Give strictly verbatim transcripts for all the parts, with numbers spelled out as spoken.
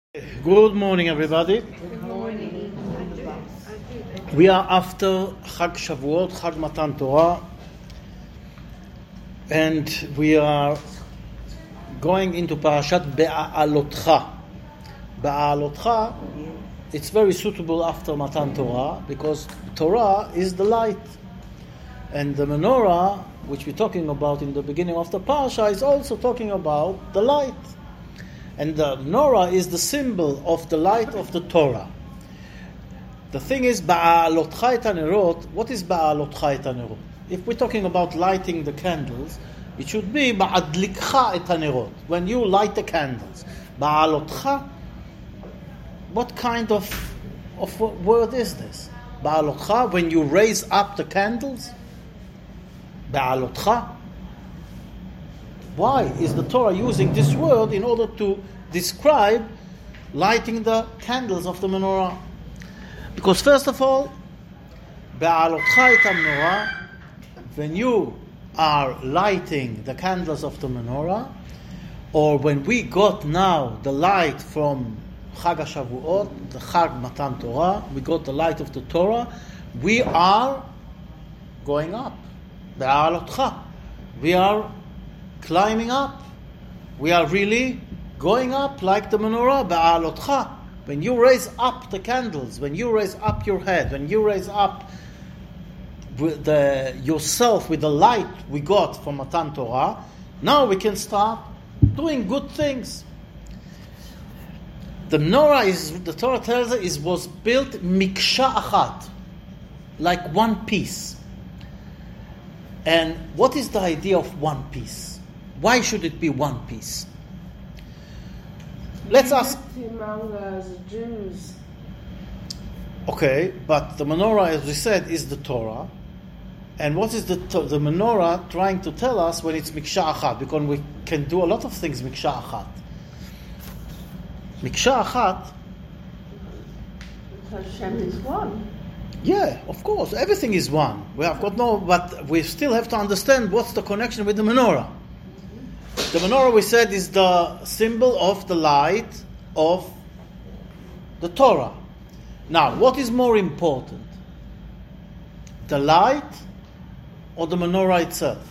Good morning, everybody. Good morning. We are after Chag Shavuot, Chag Matan Torah, and we are going into Parashat Be'alotcha. Be'alotcha, it's very suitable after Matan Torah because Torah is the light, and the menorah, which we're talking about in the beginning of the parasha, is also talking about the light. And the menorah is the symbol of the light of the Torah. The thing is, Ba'alotcha et hanerot, what is Ba'alotcha et hanerot? If we're talking about lighting the candles, it should be Ba'adlikcha et hanerot, when you light the candles. Ba'alotcha, what kind of, of word is this? Ba'alotcha, when you raise up the candles? Ba'alotcha. Why is the Torah using this word in order to describe lighting the candles of the menorah? Because first of all, Be'alotcha et hamenorah, when you are lighting the candles of the menorah, or when we got now the light from Chag HaShavuot, the Chag Matan Torah, we got the light of the Torah, we are going up. Be'alotcha. We are climbing up. We are really going up like the menorah, Ba'alotcha. When you raise up the candles, when you raise up your head, when you raise up with the, yourself with the light we got from Matan Torah, now we can start doing good things. The menorah is, the Torah tells us, is was built miksha achat, like one piece. And what is the idea of one piece? Why should it be one piece? Let's ask. Among uh, the Jews. Okay, but the menorah, as we said, is the Torah. And what is the the menorah trying to tell us when it's miksha achat? Because we can do a lot of things miksha achat. Miksha achat. Hashem is one. Yeah, of course, everything is one. We have got no, but we still have to understand what's the connection with the menorah. The menorah, we said, is the symbol of the light of the Torah. Now, what is more important? The light or the menorah itself?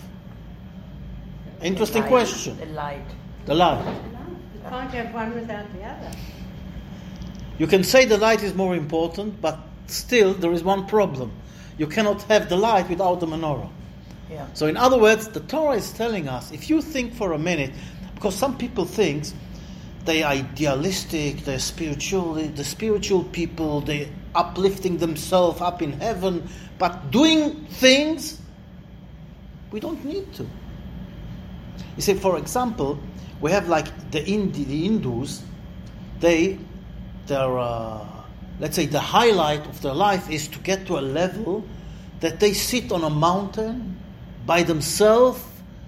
Interesting The light, question. The light. The light. You can't have one without the other. You can say the light is more important, but still there is one problem. You cannot have the light without the menorah. Yeah. So in other words, the Torah is telling us, if you think for a minute, because some people think they are idealistic, they're spiritual, the spiritual people, they're uplifting themselves up in heaven, but doing things we don't need to. You see, for example, we have like the Indi, the Hindus, they, they're, uh, let's say the highlight of their life is to get to a level that they sit on a mountain by themselves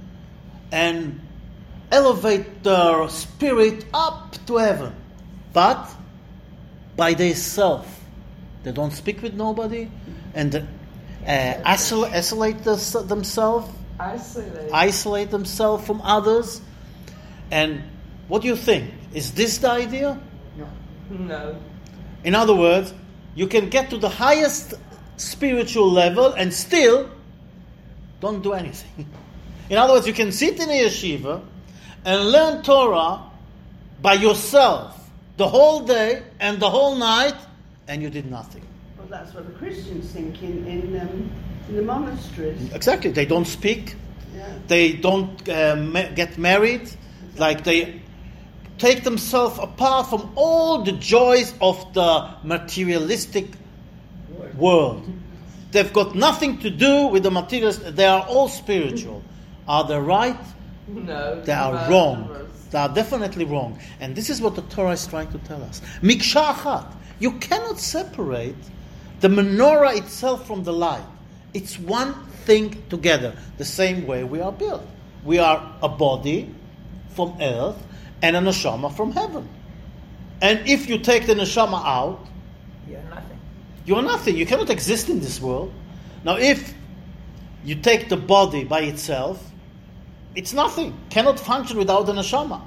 and elevate their spirit up to heaven, but by themselves. They don't speak with nobody, and uh, isolate, isolate the, themselves, Isolate. isolate themselves from others. And what do you think? Is this the idea? No. No. In other words, you can get to the highest spiritual level and still don't do anything. In other words, you can sit in a yeshiva and learn Torah by yourself the whole day and the whole night, and you did nothing. Well, that's what the Christians think in in, um, in the monasteries. Exactly. They don't speak. Yeah. They don't uh, ma- get married. Like they take themselves apart from all the joys of the materialistic world. They've got nothing to do with the materials. They are all spiritual. Are they right? No. They are wrong. They are definitely wrong. And this is what the Torah is trying to tell us. Miksha achat. You cannot separate the menorah itself from the light. It's one thing together. The same way we are built. We are a body from earth and a neshama from heaven. And if you take the neshama out, You're nothing. you are nothing. You cannot exist in this world. Now, if you take the body by itself, it's nothing. Cannot function without the neshama.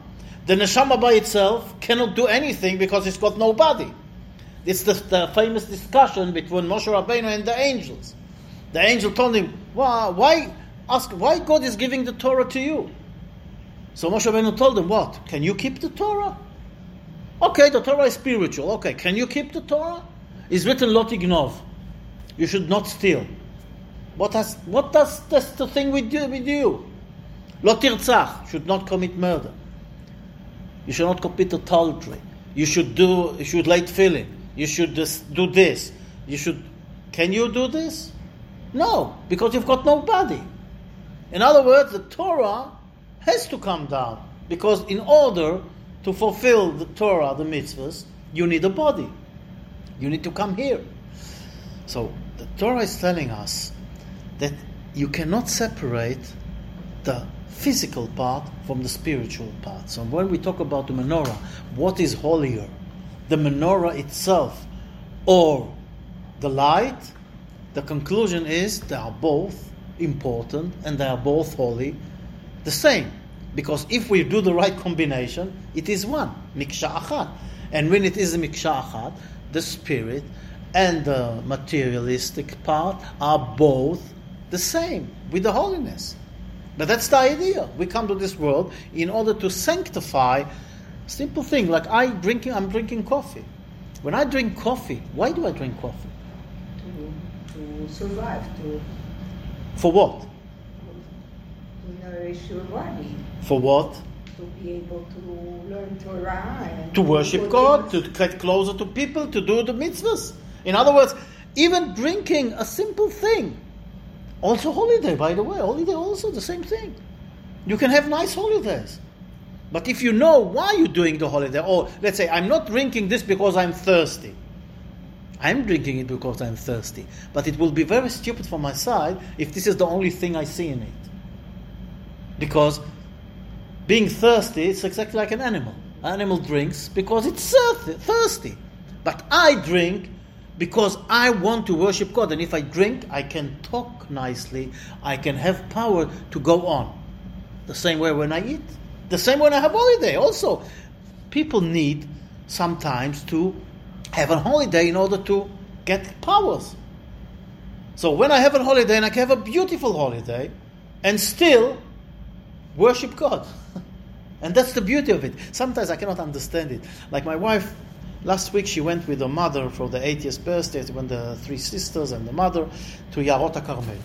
The neshama by itself cannot do anything because it's got no body. It's the, the famous discussion between Moshe Rabbeinu and the angels. The angel told him, why, why ask why God is giving the Torah to you? So Moshe Rabbeinu told him, what? Can you keep the Torah? Okay, the Torah is spiritual. Okay, can you keep the Torah? It's written, Lo tignov. You should not steal. What has what does this the thing with you? With you? Lo tirtzach. Should not commit murder. You should not commit adultery. You should do. You should lay tefillin. You should just do this. You should. Can you do this? No, because you've got no body. In other words, the Torah has to come down because in order to fulfill the Torah, the mitzvahs, you need a body. You need to come here. So the Torah is telling us that you cannot separate the physical part from the spiritual part. So when we talk about the menorah, what is holier? The menorah itself or the light? The conclusion is they are both important and they are both holy, the same. Because if we do the right combination, it is one, miksha achat. And when it is a miksha achat, the spirit and the materialistic part are both the same with the holiness. But that's the idea. We come to this world in order to sanctify simple thing like I drinking. I'm drinking coffee. When I drink coffee, why do I drink coffee? To, to survive, to For what? to nourish your body, For what? to be able to learn Torah, and To worship God, to get closer to people, to do the mitzvahs. In other words, even drinking a simple thing. Also holiday, by the way. Holiday also the same thing. You can have nice holidays. But if you know why you're doing the holiday, or let's say, I'm not drinking this because I'm thirsty. I'm drinking it because I'm thirsty. But it will be very stupid from my side if this is the only thing I see in it. Because being thirsty is exactly like an animal. An animal drinks because it's thirsty. But I drink because I want to worship God. And if I drink, I can talk nicely. I can have power to go on. The same way when I eat. The same when I have holiday. Also, people need sometimes to have a holiday in order to get powers. So when I have a holiday and I can have a beautiful holiday and still worship God. And that's the beauty of it. Sometimes I cannot understand it. Like my wife, last week she went with her mother for the eightieth birthday, when the three sisters and the mother, to Yarot HaKarmel.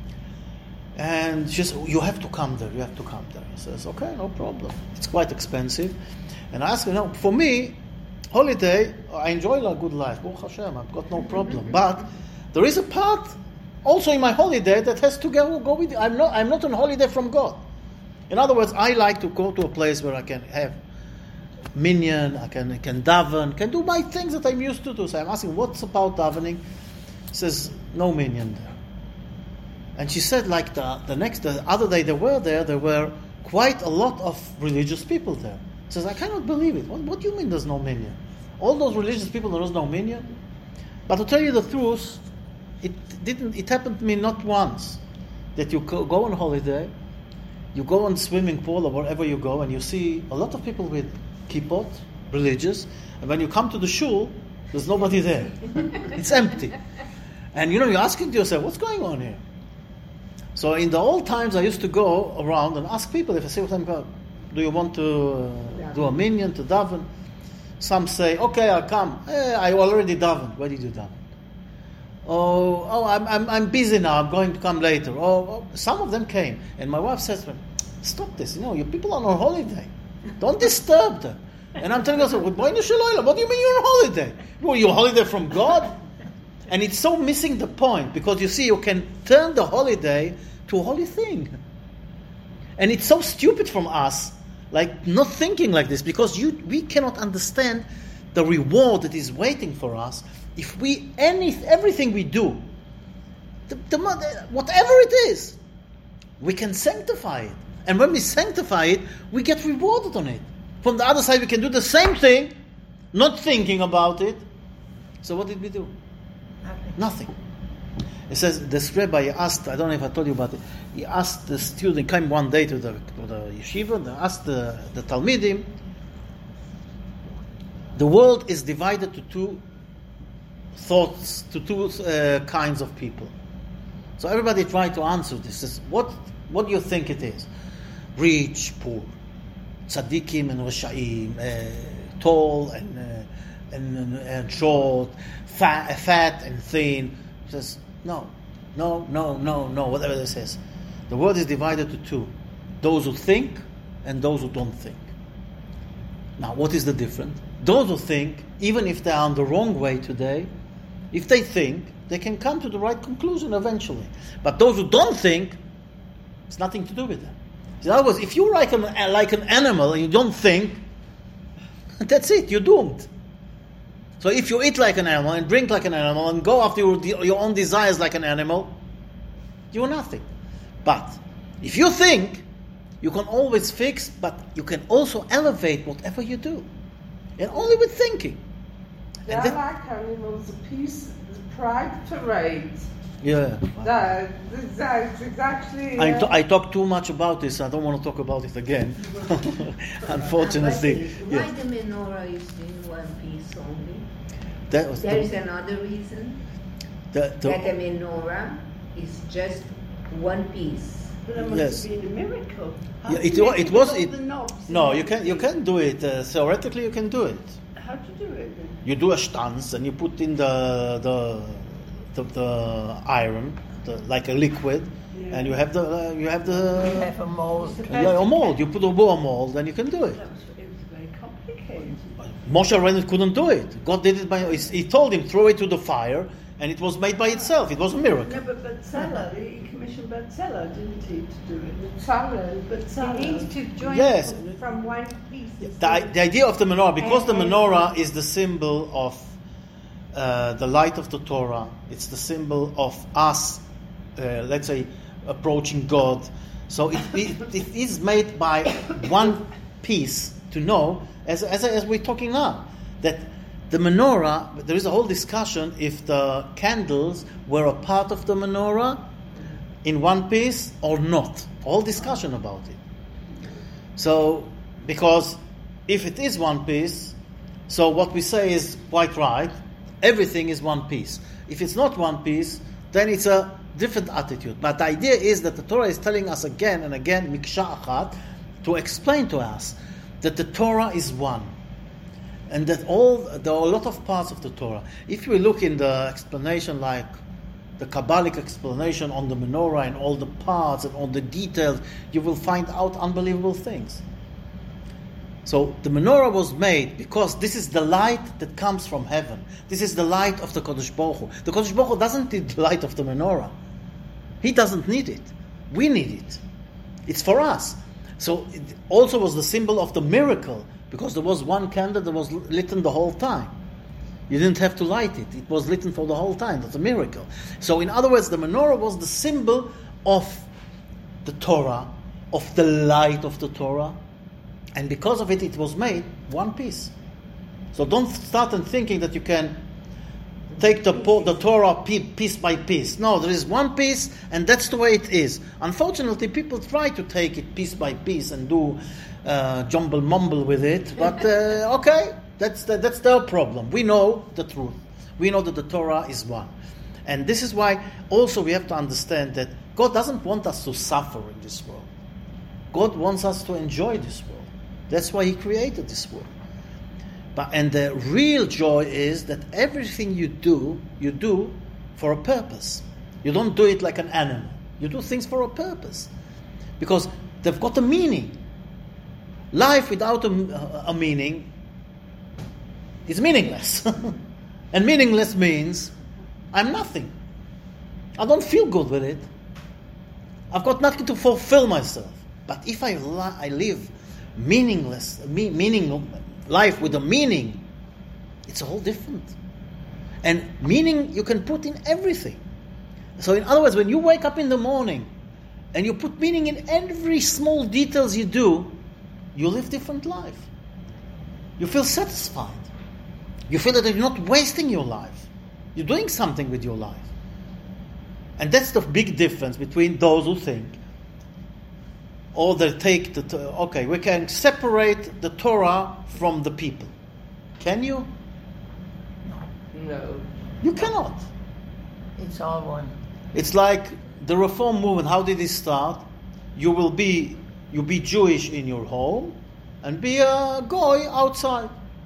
And she said, you have to come there, you have to come there. I says, okay, no problem. It's quite expensive. And I asked her, no, for me, holiday, I enjoy a good life. Baruch Hashem, I've got no problem. But there is a part also in my holiday that has to go, go with it. I'm not, I'm not on holiday from God. In other words, I like to go to a place where I can have minyan, I can, I can daven, can do my things that I'm used to do. So I'm asking, what's about davening? She says, no minyan there. And she said, like the, the next, the other day they were there, there were quite a lot of religious people there. She says, I cannot believe it. What, what do you mean there's no minyan? All those religious people, there was no minyan? But to tell you the truth, it didn't. It happened to me not once that you go on holiday, you go on swimming pool or wherever you go, and you see a lot of people with kippot, religious, and when you come to the shul, there's nobody there. It's empty. And you know, you're asking to yourself, what's going on here? So in the old times, I used to go around and ask people, if I say, do you want to uh, do a minyan, to daven? Some say, okay, I'll come. Eh, I already davened. Where did you daven? Oh, oh, I'm, I'm, I'm busy now. I'm going to come later. Oh, oh, some of them came, and my wife says to me, "Stop this! You know, you people are on holiday. Don't disturb them." And I'm telling her, "What do you mean you're on holiday? Well, you're on holiday from God?" And it's so missing the point, because you see, you can turn the holiday to a holy thing, and it's so stupid from us, like not thinking like this, because you we cannot understand the reward that is waiting for us. If we, any, everything we do, the, the, whatever it is, we can sanctify it. And when we sanctify it, we get rewarded on it. From the other side, we can do the same thing, not thinking about it. So what did we do? Nothing. Nothing. It says, this rabbi asked, I don't know if I told you about it, he asked the student, came one day to the, to the yeshiva, and asked the, the Talmidim, the world is divided to two thoughts, to two uh, kinds of people. So everybody try to answer this. Is what what do you think it is? Rich, poor, tzaddikim and rasha'im, uh, tall and, uh, and and short, fat, fat and thin. It says no, no, no, no, no. Whatever this is, the world is divided to two: those who think and those who don't think. Now, what is the difference? Those who think, even if they are on the wrong way today, if they think, they can come to the right conclusion eventually. But those who don't think, it's nothing to do with them. In other words, if you're like an, like an animal and you don't think, that's it, you're doomed. So if you eat like an animal and drink like an animal and go after your, your own desires like an animal, you're nothing. But if you think, you can always fix, but you can also elevate whatever you do. And only with thinking. They're And then- like animals, a piece, the pride parade. yeah. That, that's exactly. I, uh, t- I talk too much about this. I don't want to talk about it again. Unfortunately. Why Yeah. the menorah is in one piece only? That was There is the, another reason the, the, that the menorah is just one piece. But that must Yes. have been a miracle. How Yeah, did it you wa- get it was- all it- the knobs no, and you can you can do it. Uh, theoretically, you can do it. How to do it then? You do a stanz and you put in the the the, the iron, the, like a liquid, Yeah. and you have the uh, you have the have a mold. yeah, a mold. You put a boa mold, and you can do it. That was, it was very complicated. Moshe Rabbeinu couldn't do it. God did it by. He told him throw it to the fire, and it was made by itself. It was a miracle. No, but Betzalel, he commissioned Betzalel, didn't he, to do it? Tzalel. Betzalel. It needs to join Yes. from one piece. The, the idea of the menorah, because the And- and- menorah is the symbol of uh, the light of the Torah, it's the symbol of us, uh, let's say, approaching God. So it, it, it is made by one piece to know, as, as, as we're talking now, that the menorah, there is a whole discussion if the candles were a part of the menorah in one piece or not. All discussion about it. So, because if it is one piece, so what we say is quite right. Everything is one piece. If it's not one piece, then it's a different attitude. But the idea is that the Torah is telling us again and again, miksha achat, to explain to us that the Torah is one. And that all there are a lot of parts of the Torah. If we look in the explanation, like the Kabbalic explanation on the menorah and all the parts and all the details, you will find out unbelievable things. So the menorah was made because this is the light that comes from heaven. This is the light of the Kodesh Baruch Hu. The Kodesh Baruch Hu doesn't need the light of the menorah. He doesn't need it. We need it. It's for us. So it also was the symbol of the miracle, because there was one candle that was lit the whole time. You didn't have to light it. It was lit for the whole time. That's a miracle. So in other words, the menorah was the symbol of the Torah, of the light of the Torah. And because of it, it was made one piece. So don't start and thinking that you can take the, the Torah piece by piece. No, there is one piece, and that's the way it is. Unfortunately, people try to take it piece by piece and do uh, jumble mumble with it. But uh, okay, that's the, that's their problem. We know the truth. We know that the Torah is one. And this is why also we have to understand that God doesn't want us to suffer in this world. God wants us to enjoy this world. That's why He created this world. But and the real joy is that everything you do, you do for a purpose. You don't do it like an animal. You do things for a purpose, because they've got a meaning. Life without a, a meaning is meaningless, and meaningless means I'm nothing. I don't feel good with it. I've got nothing to fulfill myself. But if I li- I live meaningless, me- meaning life with a meaning, it's a whole different. And meaning you can put in everything. So in other words, when you wake up in the morning and you put meaning in every small details you do, you live different life. You feel satisfied. You feel that you're not wasting your life. You're doing something with your life. And that's the big difference between those who think, or they take the, okay, we can separate the Torah from the people. Can you? No. You cannot. It's all one. It's like the Reform movement. How did it start? You will be you be Jewish in your home and be a goy outside.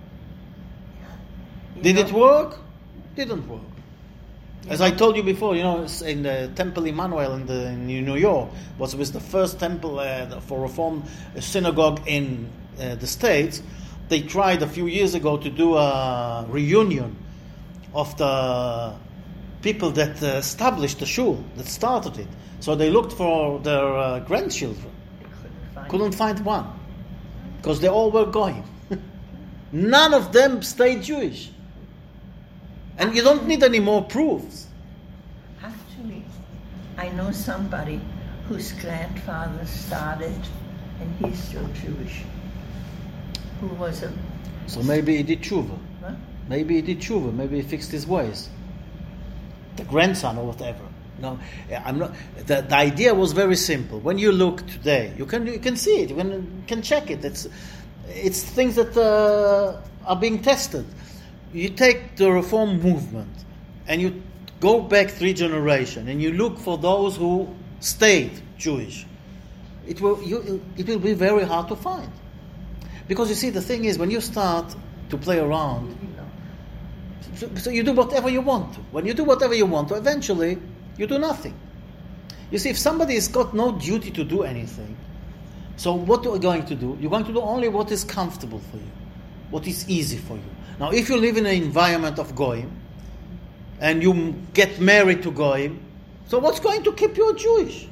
You Did know- it work? Didn't work. As I told you before, you know, it's in the Temple Emmanuel in, the, in New York was was the first temple uh, for Reform synagogue in uh, the States. They tried a few years ago to do a reunion of the people that uh, established the shul, that started it. So they looked for their uh, grandchildren. They couldn't find Couldn't find one. Because they all were going. None of them stayed Jewish. And you don't need any more proofs. Actually, I know somebody whose grandfather started, and he's still Jewish, who was a... So maybe he did tshuva. Huh? Maybe he did tshuva. Maybe he fixed his ways. The grandson or whatever. No, I'm not. The, the idea was very simple. When you look today, you can you can see it. You can you can check it. It's it's things that uh, are being tested. You take the Reform movement and you go back three generations and you look for those who stayed Jewish. It will you it will be very hard to find, because you see the thing is when you start to play around. So, so you do whatever you want to. When you do whatever you want to, eventually you do nothing. You see, if somebody has got no duty to do anything, so what are you going to do? You're going to do only what is comfortable for you, what is easy for you. Now, if you live in an environment of Goyim, and you get married to Goyim, so what's going to keep you Jewish?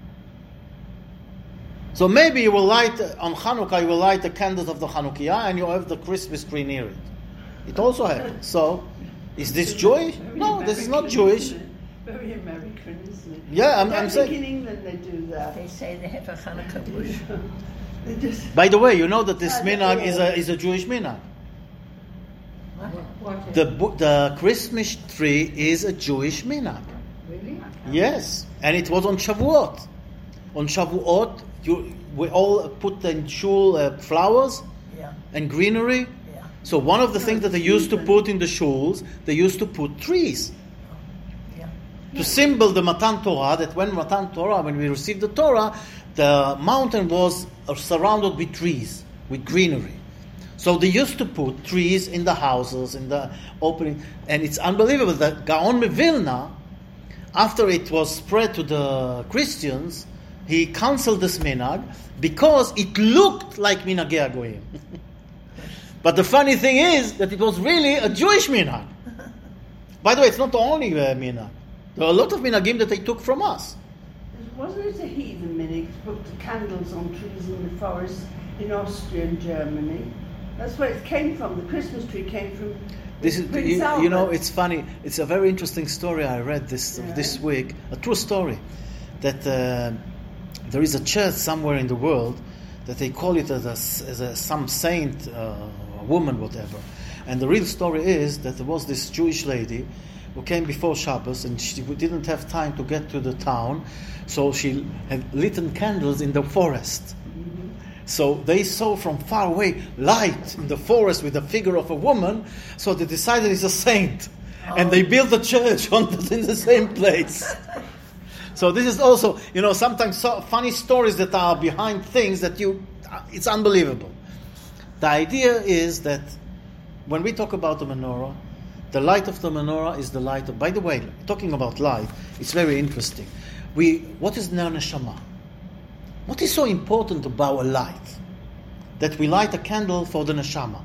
So maybe you will light, on Hanukkah, you will light the candles of the Chanukiah, and you have the Christmas tree near it. It also happens. So, is this Jewish? Very No, this is not American, Jewish. isn't it? Very American, isn't it? Yeah, I'm, I I'm don't think saying. in England they do that. They say they have a Hanukkah bush. They just By the way, you know that this I minhag know. is a is a Jewish minhag. What? What? The bu- the Christmas tree is a Jewish minhag. Really? Yes, and it was on Shavuot. On Shavuot, you, we all put in shul uh, flowers Yeah, and greenery. yeah. So one of the things that they used to put in the shuls, they used to put trees Yeah. to symbol the Matan Torah. That when Matan Torah, when we received the Torah, the mountain was uh, surrounded with trees, with greenery. So they used to put trees in the houses, in the opening, and it's unbelievable that Gaon Mevilna, after it was spread to the Christians, he canceled this minhag because it looked like minhagei hagoyim. But the funny thing is that it was really a Jewish minhag. By the way, it's not the only uh, minhag. There are a lot of minhagim that they took from us. wasn't it a heathen minhag to put the candles on trees in the forest in Austria and Germany? That's where it came from. The Christmas tree came from This is, Prince you, you Albert. know, it's funny. It's a very interesting story I read this Yeah. this week. A true story that uh, there is a church somewhere in the world that they call it as, a, as a, some saint, uh, a woman, whatever. And the real story is that there was this Jewish lady who came before Shabbos and she didn't have time to get to the town, so she had lit candles in the forest. So they saw from far away light in the forest with the figure of a woman, so they decided it's a saint. And they built a church on the, in the same place. So this is also, you know, sometimes so funny stories that are behind things that you, it's unbelievable. The idea is that when we talk about the menorah, the light of the menorah is the light of, by the way, talking about light, it's very interesting. We, what is Ner Neshama? What is so important about a light? That we light a candle for the neshama.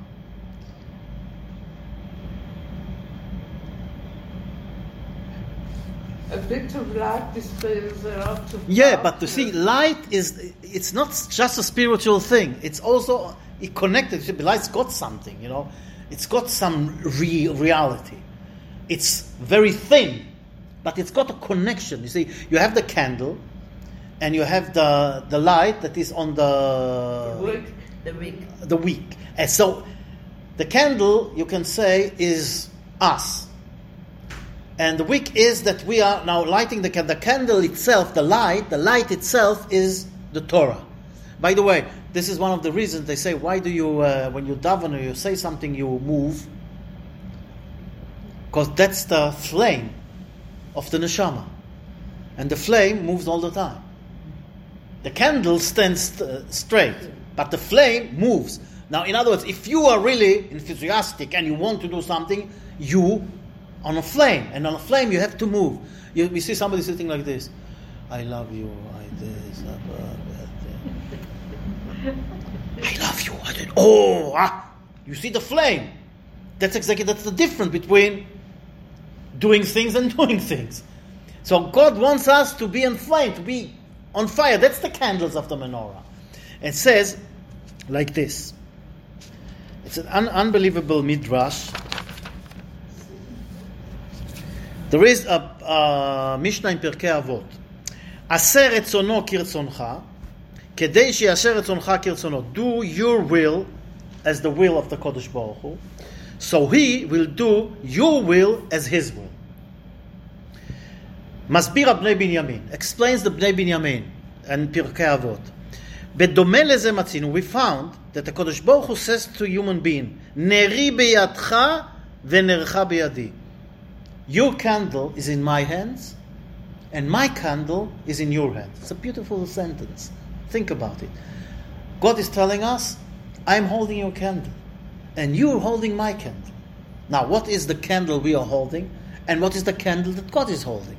A bit of light dispels a lot of Yeah, but to see, darkness. light is, it's not just a spiritual thing. It's also it connected. Light's got something, you know. It's got some real reality. It's very thin, but it's got a connection. You see, you have the candle, and you have the the light that is on the Wick. The wick. the wick. And so the candle, you can say, is us. And the wick is that we are now lighting the candle. The candle itself, the light, the light itself is the Torah. By the way, This is one of the reasons they say, why do you, uh, when you daven or you say something, you move? Because that's the flame of the neshama. And the flame moves all the time. The candle stands st- straight, but the flame moves. Now, in other words, if you are really enthusiastic and you want to do something, you on a flame, and on a flame you have to move. You, we see somebody sitting like this. I love you. I this. I love you. I did. Oh, ah, you see the flame. That's exactly that's the difference between doing things and doing things. So God wants us to be inflamed, to be on fire. That's the candles of the menorah. It says like this. It's an un- unbelievable midrash. There is a, a Mishnah in Pirkei Avot. עשה רצונו כרצונך, כדי שיעשה רצונך כרצונו. Do your will as the will of the Kodesh Baruch Hu, so he will do your will as his will. מסביר הבני בנימין, explains the בני בנימין and פרקי אבות. בדומה לזה מצינו, we found that the Kodesh Baruch Hu says to human being, נרי בידך ונרך בידי. Your candle is in my hands, and my candle is in your hands. It's a beautiful sentence. Think about it. God is telling us, I'm holding your candle, and you're holding my candle. Now, what is the candle we are holding, and what is the candle that God is holding?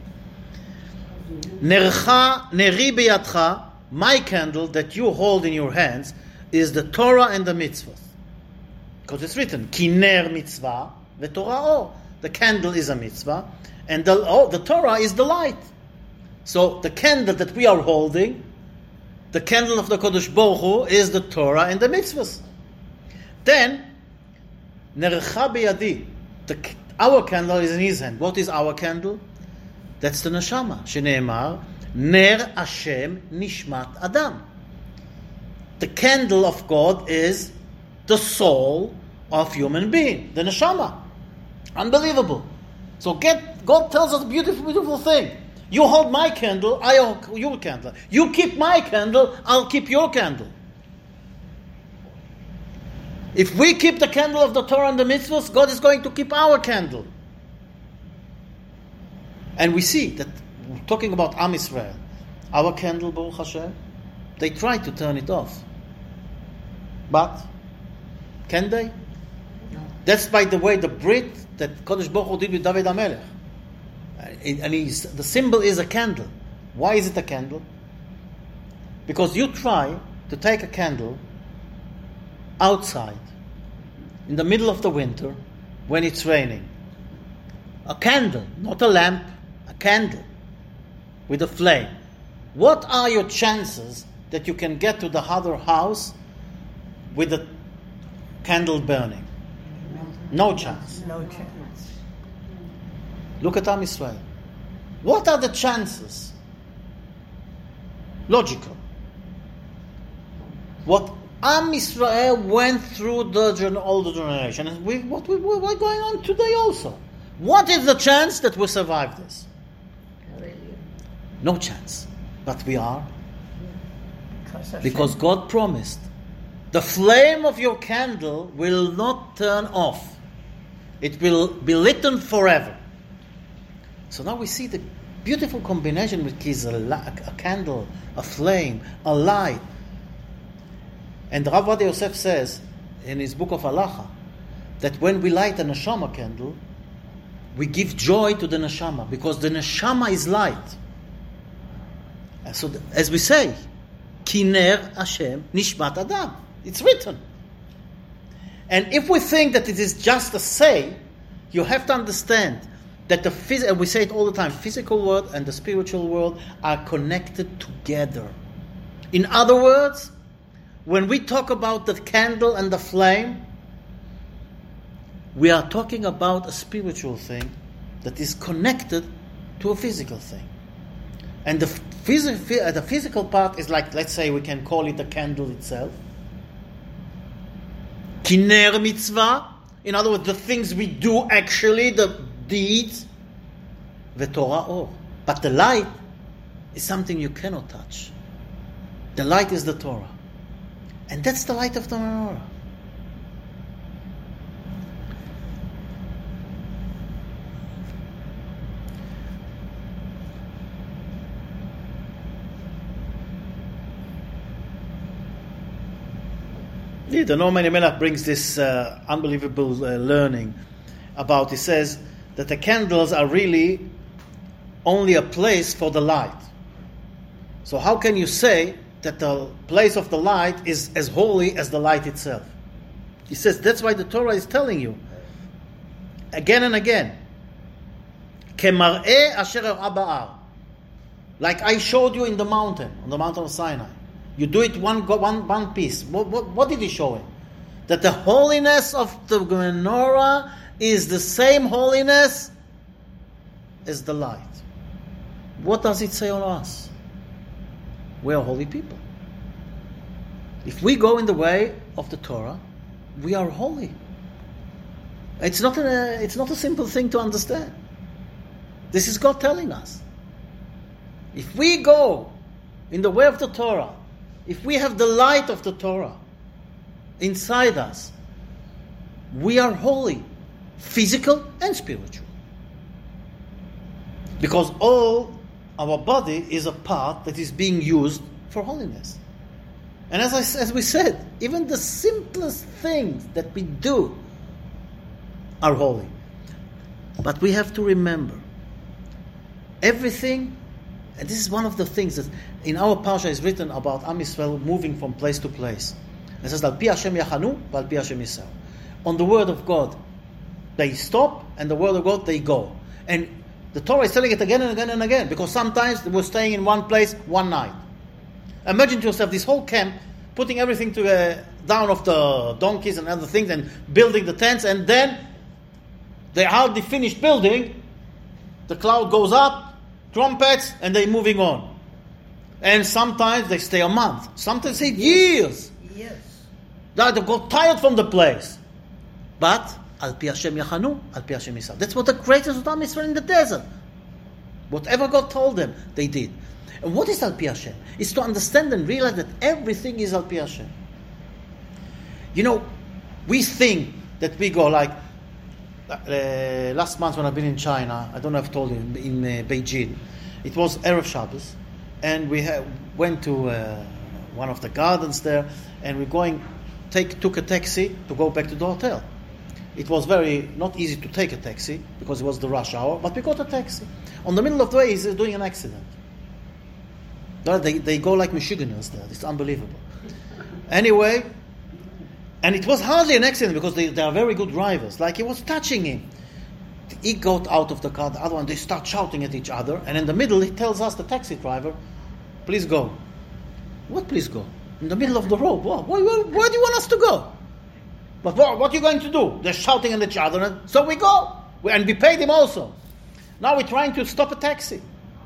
Nercha, neri biyadcha, my candle that you hold in your hands is the Torah and the mitzvah. Because it's written, Ki ner mitzvah veTorah or. The candle is a mitzvah, and the, oh, the Torah is the light. So the candle that we are holding, the candle of the Kodesh Baruch Hu, is the Torah and the mitzvahs. Then, Nercha biyadi, the our candle is in his hand. What is our candle? That's the neshama. Shneimar, Ner Hashem Nishmat Adam. The candle of God is the soul of human being, the neshama. Unbelievable. So get, God tells us a beautiful, beautiful thing. You hold my candle, I hold your candle. You keep my candle, I'll keep your candle. If we keep the candle of the Torah and the mitzvahs, God is going to keep our candle. And we see that, talking about Am Yisrael, our candle, Baruch Hashem, they try to turn it off. But, can they? No. That's, by the way, the Brit that Kodesh Baruch Hu did with David HaMelech. And he's, the symbol is a candle. Why is it a candle? Because you try to take a candle outside, in the middle of the winter, when it's raining. A candle, not a lamp, a candle with a flame. What are your chances that you can get to the other house with the candle burning? No chance. No chance. Look at Am Yisrael. What are the chances? Logical. What Am Yisrael went through the all the generation, and we, what we, we're going on today also. What is the chance that we survive this? No chance. But we are. Because God promised. The flame of your candle will not turn off. It will be lit forever. So now we see the beautiful combination with keys, a, a candle, a flame, a light. And Rav Ovadia Yosef says in his book of Halacha that when we light a neshama candle, we give joy to the neshama because the neshama is light. And so, the, as we say, Ki ner Hashem Nishmat Adam. It's written. And if we think that it is just a say, you have to understand that the phys- and we say it all the time, physical world and the spiritual world are connected together. In other words, when we talk about the candle and the flame, we are talking about a spiritual thing that is connected to a physical thing. And the, phys- the physical part is like, let's say we can call it the candle itself. Ki ner mitzvah, in other words, the things we do actually, the deeds, veTorah or. But the light is something you cannot touch. The light is the Torah. And that's the light of the menorah. Yeah, the Noam Elimelech brings this uh, unbelievable uh, learning about, he says that the candles are really only a place for the light. So how can you say that the place of the light is as holy as the light itself? He says that's why the Torah is telling you again and again, Kemar'eh asher hara ba'ar, like I showed you in the mountain, on the mountain of Sinai. You do it one one one piece. What, what, what did he show him? That the holiness of the menorah is the same holiness as the light. What does it say on us? We are holy people. If we go in the way of the Torah, we are holy. It's not a, it's not a simple thing to understand. This is God telling us. If we go in the way of the Torah, if we have the light of the Torah inside us, we are holy, physical and spiritual. Because all our body is a part that is being used for holiness. And as I, as we said, even the simplest things that we do are holy. But we have to remember, everything, and this is one of the things that in our parsha is written about Am Yisrael moving from place to place. It says, Al pi Hashem yachanu, Al pi Hashem yisrael. On the word of God, they stop, and the word of God, they go. And the Torah is telling it again and again and again, because sometimes they were staying in one place one night. Imagine to yourself this whole camp, putting everything to uh, down of the donkeys and other things, and building the tents, and then they hardly finished building, the cloud goes up, trumpets, and they're moving on. And sometimes they stay a month, sometimes they years. Yes. They got tired from the place. But Al pi Hashem yachanu, Al pi Hashem yisrael. That's what the greatest of Am Yisrael in the desert. Whatever God told them, they did. And what is Al pi Hashem? It's to understand and realize that everything is Al pi Hashem. You know, we think that we go like uh, last month when I've been in China. I don't know if I told you in, in uh, Beijing. It was Erev Shabbos, and we ha- went to uh, one of the gardens there, and we're going take took a taxi to go back to the hotel. It was very not easy to take a taxi because it was the rush hour, but we got a taxi. On the middle of the way, he's doing an accident. They they go like Michiganders there. It's unbelievable. Anyway, and it was hardly an accident because they, they are very good drivers. Like he was touching him. He got out of the car, the other one, they start shouting at each other, and in the middle he tells us, the taxi driver, please go. What please go? In the middle of the road. What? Why, why, why do you want us to go? But what, what are you going to do? They're shouting at each other, and so we go. We, and we paid him also. Now we're trying to stop a taxi.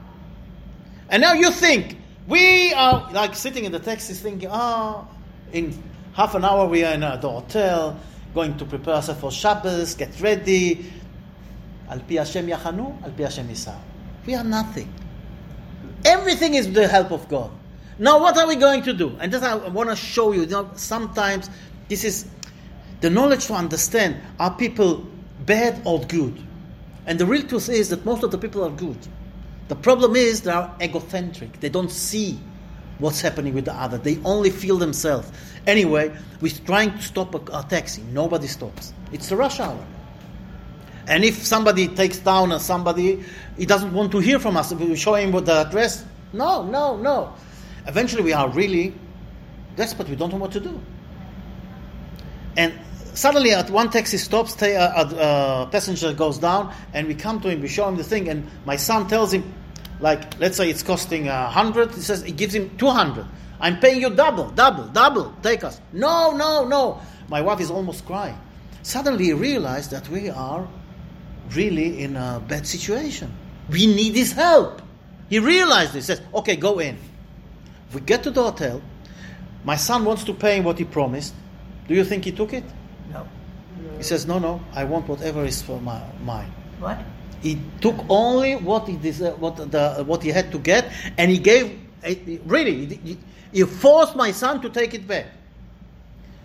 And now you think, we are like sitting in the taxi thinking, ah, oh, in half an hour we are in uh, the hotel, going to prepare ourselves for Shabbos, get ready. Al pi Hashem yachanu, Al pi Hashem yisrael. We are nothing. Everything is with the help of God. Now what are we going to do? And this I want to show you. You know, sometimes this is the knowledge to understand, are people bad or good? And the real truth is that most of the people are good. The problem is they are egocentric. They don't see what's happening with the other. They only feel themselves. Anyway, we're trying to stop a, a taxi. Nobody stops. It's the rush hour. And if somebody takes down somebody, he doesn't want to hear from us. We show him what the address. No, no, no. Eventually we are really desperate. We don't know what to do. And suddenly at one taxi stops, a, a, a passenger goes down, and we come to him, we show him the thing, and my son tells him, like, let's say it's costing a hundred, he says, he gives him two hundred. I'm paying you double, double, double, take us. No, no, no. My wife is almost crying. Suddenly he realized that we are really in a bad situation. We need his help. He realized this. He says, okay, go in. We get to the hotel. My son wants to pay him what he promised. Do you think he took it? No. He says, no, no, I want whatever is for my, mine. What? He took only what he deserved, what the what he had to get, and he gave. Really, he, he forced my son to take it back.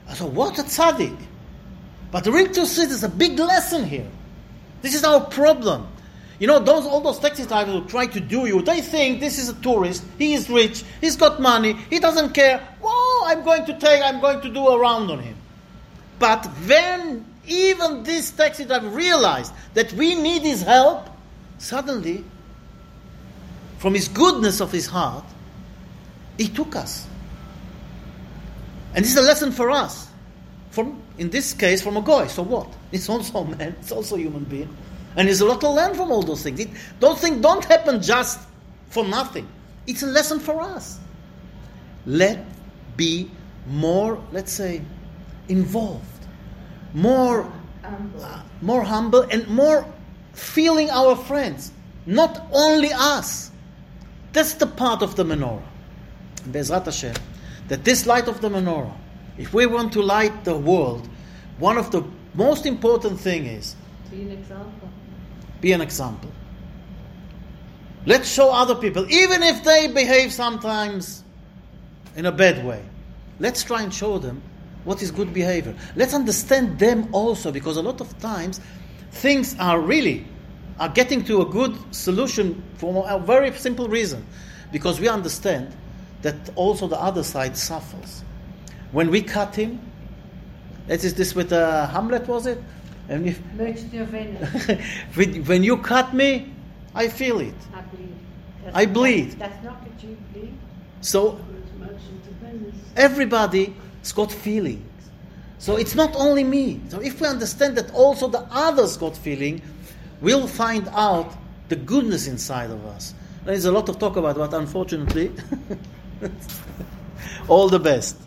I thought, what a tzaddik. But the real truth is, there's a big lesson here. This is our problem. You know, those all those taxi drivers who try to do you, they think this is a tourist, he is rich, he's got money, he doesn't care. Whoa, I'm going to take, I'm going to do a round on him. But when even this taxi driver realized that we need his help, suddenly, from his goodness of his heart, he took us. And this is a lesson for us. From, in this case, from a guy. So what? It's also a man. It's also a human being. And there's a lot to learn from all those things. It, those things don't happen just for nothing. It's a lesson for us. Let be more, let's say, involved. More, uh, more humble and more feeling our friends. Not only us. That's the part of the menorah. Be'ezrat Hashem, that this light of the menorah, if we want to light the world, one of the most important thing is Be an example. be an example. Let's show other people, even if they behave sometimes in a bad way. Let's try and show them what is good behavior. Let's understand them also, because a lot of times things are really are getting to a good solution for a very simple reason, because we understand that also the other side suffers. When we cut him, that is this with uh, Hamlet, was it? And if, Merchant of Venice. when when you cut me, I feel it. I bleed. I bleed. That's not what you bleed. So everybody's got feelings. So it's not only me. So if we understand that also the others got feeling, we'll find out the goodness inside of us. There's a lot of talk about, but unfortunately, all the best.